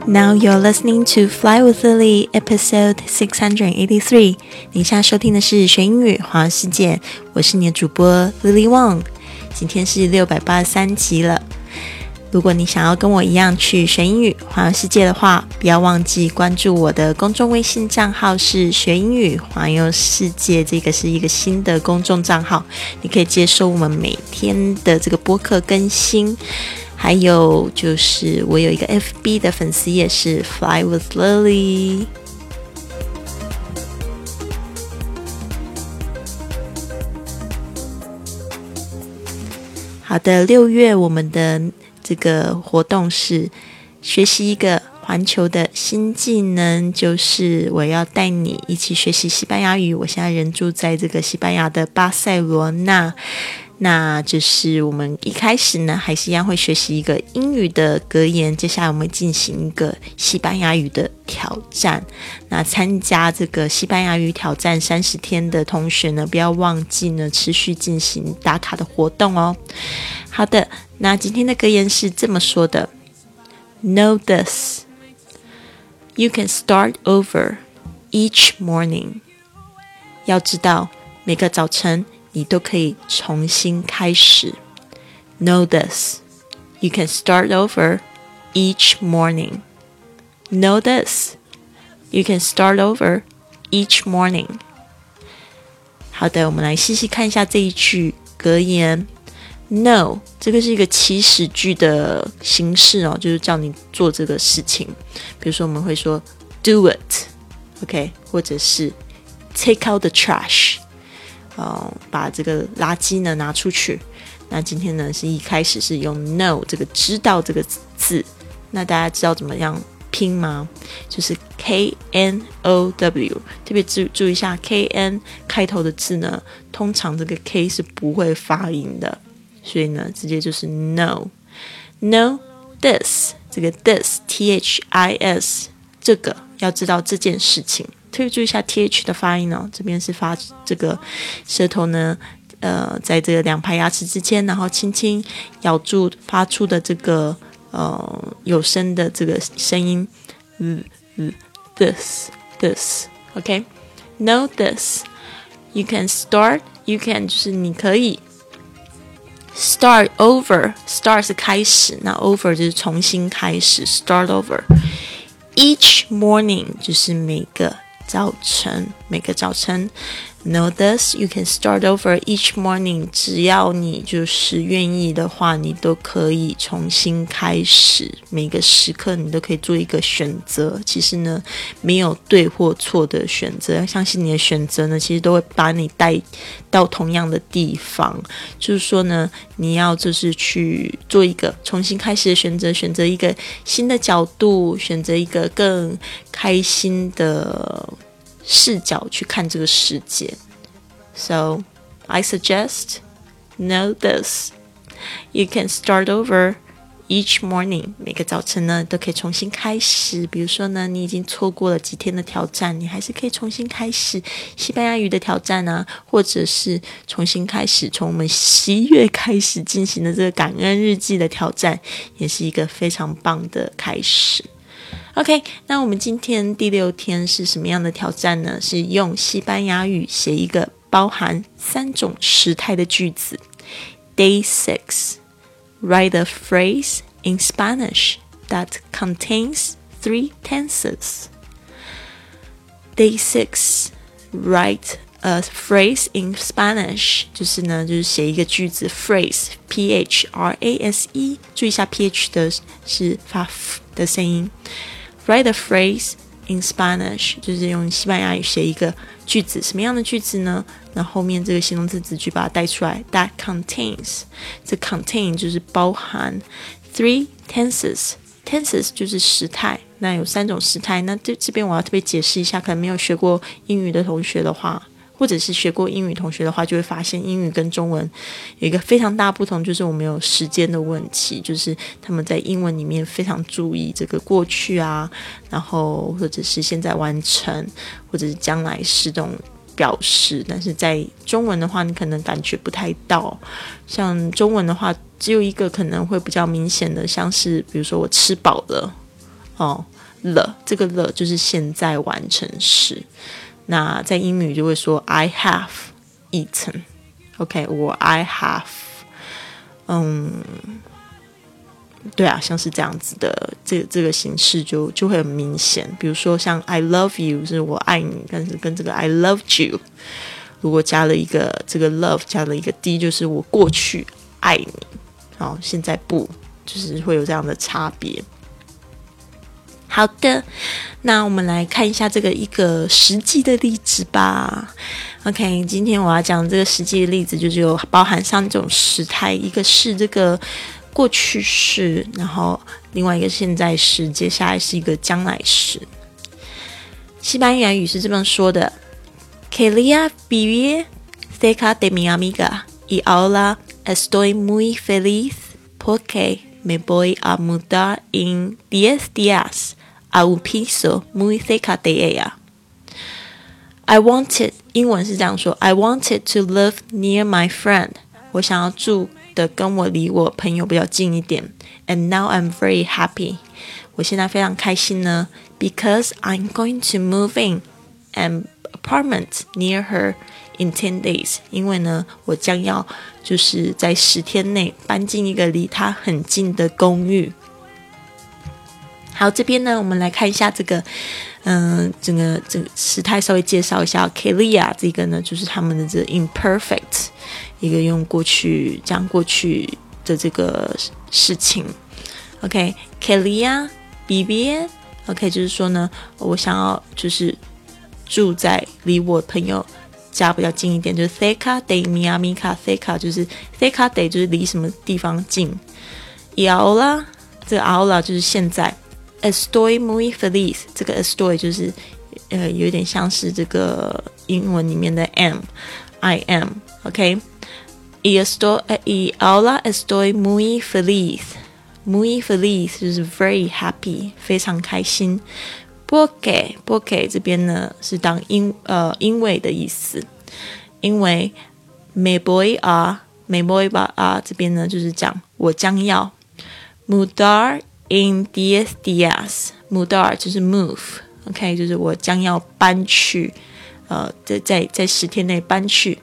Now you're listening to Fly with Lily, episode 683. 你现在收听的是学英语环游世界，我是你的主播 Lily Wong。今天是683集了。如果你想要跟我一样去学英语环游世界的话，不要忘记关注我的公众微信账号是学英语环游世界，这个是一个新的公众账号，你可以接收我们每天的这个播客更新。还有就是我有一个 FB 的粉丝页是 Fly with Lily。 好的，6月我们的这个活动是学习一个环球的新技能，就是我要带你一起学习西班牙语。我现在人住在这个西班牙的巴塞罗那，那就是我们一开始呢还是一样会学习一个英语的格言，接下来我们进行一个西班牙语的挑战。那参加这个西班牙语挑战30天的同学呢，不要忘记呢持续进行打卡的活动哦。好的，那今天的格言是这么说的， Know this, you can start over each morning. 要知道每个早晨你都可以重新开始。 Know this, you can start over each morning. Know this, you can start over each morning. 好的，我们来细细看一下这一句格言。No， 这个是一个祈使句的形式哦，就是叫你做这个事情。比如说我们会说 do it， OK， 或者是 take out the trash，把这个垃圾呢拿出去。那今天呢是一开始是用 know 这个知道这个字，那大家知道怎么样拼吗？就是 K-N-O-W， 特别注意一下 K-N 开头的字呢，通常这个 K 是不会发音的，所以呢直接就是 know this， 这个 this T-H-I-S 这个要知道这件事情，特别注意一下 TH 的发音哦，这边是发这个舌头呢在这个两排牙齿之间，然后轻轻咬住发出的这个有声的这个声音this OK， Know this, you can就是你可以start over， start 是开始，那 over 就是重新开始， start over each morning 就是每个早晨。Know this, you can start over each morning， 只要你就是愿意的话，你都可以重新开始，每个时刻你都可以做一个选择。其实呢没有对或错的选择，要相信你的选择呢其实都会把你带到同样的地方。就是说呢你要就是去做一个重新开始的选择，选择一个新的角度，选择一个更开心的视角去看这个世界。So I suggest, know this, you can start over each morning， 每个早晨呢都可以重新开始。比如说呢你已经错过了几天的挑战，你还是可以重新开始西班牙语的挑战啊，或者是重新开始从我们11月开始进行的这个感恩日记的挑战，也是一个非常棒的开始。OK， 那我们今天第6天是什么样的挑战呢？是用西班牙语写一个包含3种时态的句子。Day 6, write a phrase in Spanish that contains 3 tenses. Day 6, write a phrase in Spanish， 就是写一个句子 phrase P-H-R-A-S-E， 注意一下 P-H 的是发 F 的声音。Write a phrase in Spanish 就是用西班牙语写一个句子，什么样的句子呢？那后面这个形容词子句把它带出来 That contains， 这 contain 就是包含 3 tenses， tenses 就是时态，那有3种时态。那这边我要特别解释一下，可能没有学过英语的同学的话，或者是学过英语同学的话，就会发现英语跟中文有一个非常大不同，就是我们有时间的问题，就是他们在英文里面非常注意这个过去啊，然后或者是现在完成，或者是将来时这种表示，但是在中文的话你可能感觉不太到。像中文的话只有一个可能会比较明显的，像是比如说我吃饱了了，这个了就是现在完成时。那在英语就会说 I have eaten， OK， or I have， 对啊，像是这样子的这个形式就会很明显。比如说像 I love you 是我爱你，但是跟这个 I loved you 如果加了一个这个 love 加了一个 d， 就是我过去爱你，现在不，就是会有这样的差别。好的，那我们来看一下这个一个实际的例子吧。OK， 今天我要讲这个实际的例子，就是有包含3种时态，一个是这个过去式，然后另外一个现在时，接下来是一个将来时。西班牙语是这么说的 Quería vivir cerca de mi amiga y ahora estoy muy feliz porque me voy a mudar en 10 días a un piso muy cerca de ella. I wanted 英文是这样说 I wanted to live near my friend 我想要住的跟我离我朋友比较近一点 And now I'm very happy 我现在非常开心呢 Because I'm going to move in an apartment near her in 10 days 因为呢我将要就是在10天内搬进一个离她很近的公寓。好，这边呢我们来看一下这个整个时态稍微介绍一下 Quería 这个呢就是他们的这个 imperfect 一个用过去讲过去的这个事情 OK Quería vivir OK 就是说呢我想要就是住在离我朋友家比较近一点就是 cerca de mi amiga cerca 就是 cerca de 就是离什么地方近 y ahora 这个 ahora 就是现在Estoy muy feliz 这个 estoy 就是有点像是这个英文里面的 I am OK y ahora estoy muy feliz muy feliz 就是 very happy 非常开心 porque 这边呢是当因为的意思因为 me voy a 这边呢就是讲我将要 mudar in 10 días mudar 就是 move OK 就是我将要搬去在10天内搬去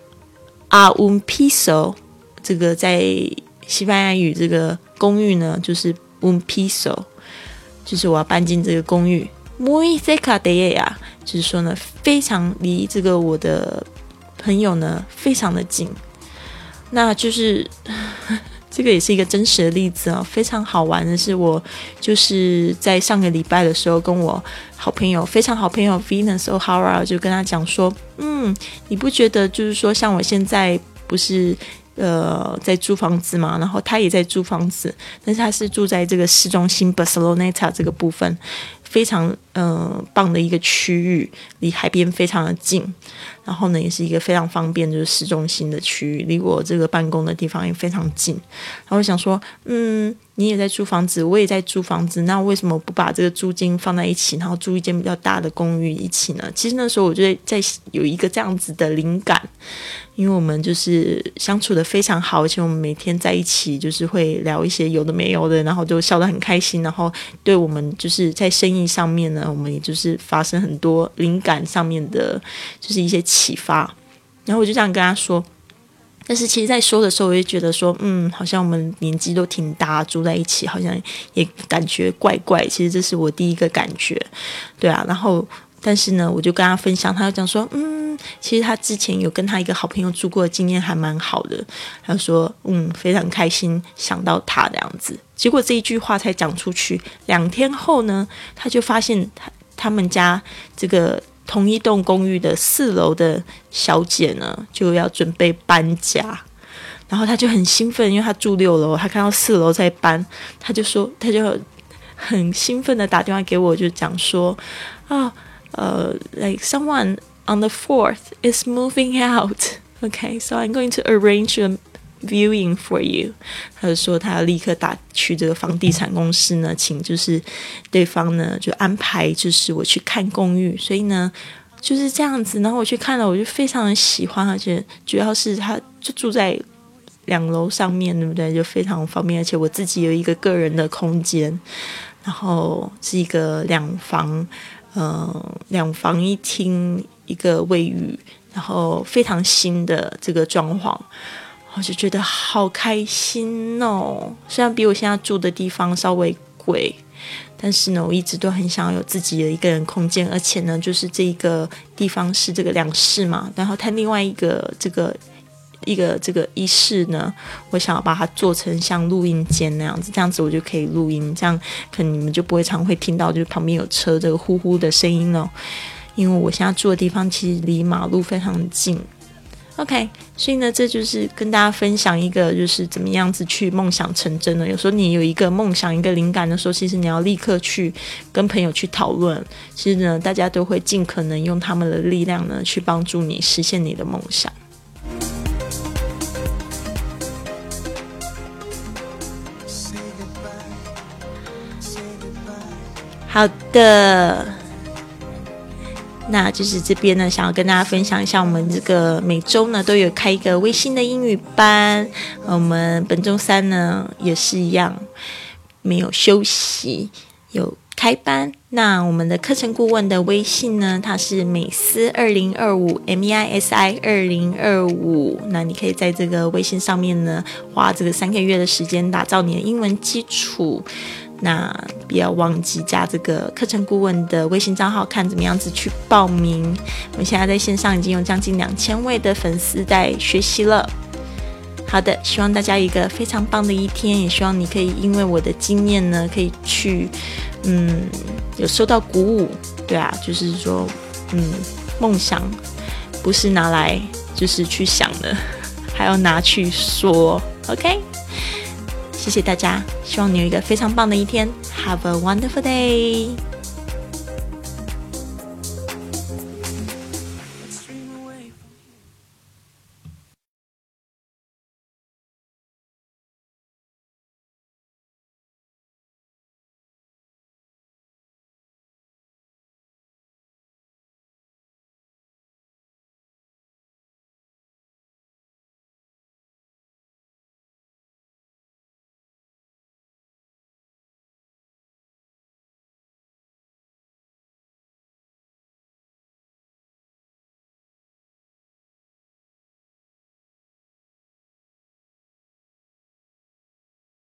a un piso 这个在西班牙语这个公寓呢就是 un piso 就是我要搬进这个公寓 muy cerca de ella 就是说呢非常离这个我的朋友呢非常的近那就是这个也是一个真实的例子非常好玩的是我就是在上个礼拜的时候跟我好朋友非常好朋友 Venus O'Hara 就跟他讲说你不觉得就是说像我现在不是在租房子嘛然后他也在租房子但是他是住在这个市中心 Barceloneta 这个部分非常棒的一个区域离海边非常的近然后呢也是一个非常方便就是市中心的区域离我这个办公的地方也非常近然后我想说你也在租房子我也在租房子那为什么不把这个租金放在一起然后租一间比较大的公寓一起呢其实那时候我就在有一个这样子的灵感因为我们就是相处的非常好而且我们每天在一起就是会聊一些有的没有的然后就笑得很开心然后对我们就是在生意上面呢我们也就是发生很多灵感上面的就是一些启发然后我就这样跟他说但是其实在说的时候我就觉得说好像我们年纪都挺大住在一起好像也感觉怪怪其实这是我第一个感觉对啊然后但是呢我就跟他分享他就讲说其实他之前有跟他一个好朋友住过的经验还蛮好的他就说非常开心想到他这样子结果这一句话才讲出去2天后呢他就发现他们家这个同一栋公寓的4楼的小姐呢就要准备搬家然后他就很兴奋因为他住6楼他看到4楼在搬他就很兴奋的打电话给我就讲说like someone on the 4th is moving out okay so I'm going to arrange a viewing for you 他就说他要立刻打去这个房地产公司呢请就是对方呢就安排就是我去看公寓所以呢就是这样子然后我去看了我就非常的喜欢而且主要是他就住在2楼上面对不对就非常方便而且我自己有一个个人的空间然后是一个两房一厅一个卫浴，然后非常新的这个装潢，我就觉得好开心哦。虽然比我现在住的地方稍微贵，但是呢，我一直都很想要有自己的一个人空间，而且呢，就是这个地方是这个2室嘛，然后它另外一个这个1室呢，我想要把它做成像录音间那样子，这样子我就可以录音，这样可能你们就不会常会听到就是旁边有车这个呼呼的声音了，因为我现在住的地方其实离马路非常近。OK， 所以呢，这就是跟大家分享一个就是怎么样子去梦想成真呢？有时候你有一个梦想、一个灵感的时候，其实你要立刻去跟朋友去讨论。其实呢，大家都会尽可能用他们的力量呢，去帮助你实现你的梦想。好的。那就是这边呢，想要跟大家分享一下，我们这个每周呢都有开一个微信的英语班，我们本周3呢也是一样，没有休息，有开班。那我们的课程顾问的微信呢，它是美思2025 MEISI 2025，那你可以在这个微信上面呢，花这个3个月的时间打造你的英文基础。那不要忘记加这个课程顾问的微信账号，看怎么样子去报名。我们现在在线上已经有将近2000位的粉丝在学习了。好的，希望大家有一个非常棒的一天，也希望你可以因为我的经验呢，可以去有受到鼓舞。对啊，就是说梦想不是拿来就是去想的，还要拿去说。 OK，谢谢大家，希望你有一个非常棒的一天。 Have a wonderful day。